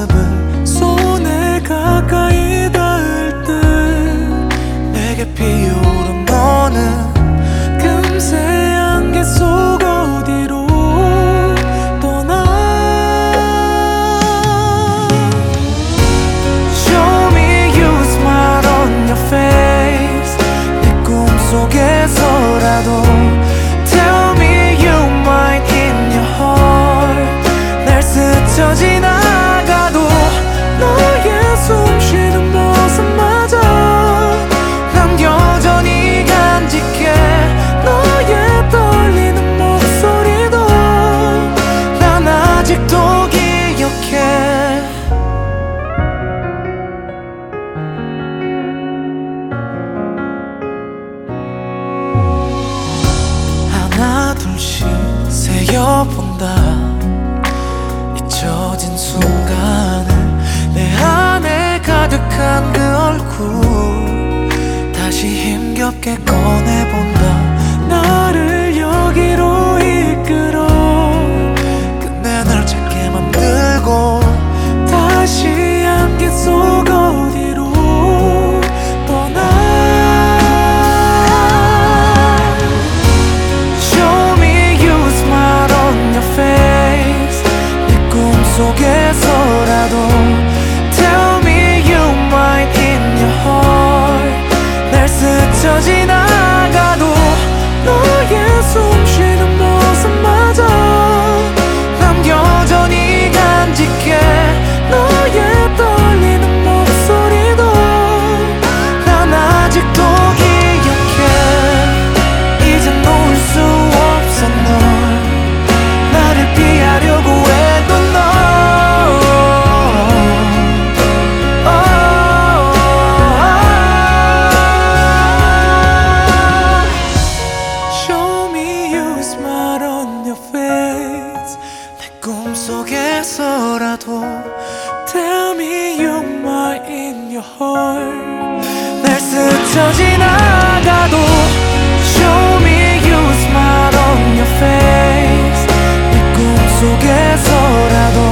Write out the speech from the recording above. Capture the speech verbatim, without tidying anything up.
모습을 손에 가까이 닿을 듯 내게 피어오른 너는 금세 안개 속 어디로 떠나. Show me you smile on your face. 내 꿈속에서라도 Tell me you mine in your heart. 날 스쳐 지나가도 너의 숨쉬는 모습마저 난 여전히 간직해. 너의 떨리는 목소리도 난 아직도 기억해. 하나 둘씩 세어본다. 잊혀진 순간을 내 안에 가득한 그 얼굴 다시 힘겹게 꺼내본다. 나를 여기로 이끌어 끝내 널 찾게 만들고 다시 안개 속 어디로 떠나. Show me you smile on your face. 내 꿈속에서라도 Tell me you mine in your heart. 날 스쳐 지나가도 너의 숨쉬는 모습마저 난 여전히 간직해. 너의 떨리는 목소리도 난 아직도 기억해. 이젠 놓을 수 없어 널. 나를 피하려고 했던 너. Show me you smile on your face. 내 꿈속에서라도 Tell me you mine in your heart. 날 스쳐 지나가도 Show me you smile on your face. 내 꿈속에서라도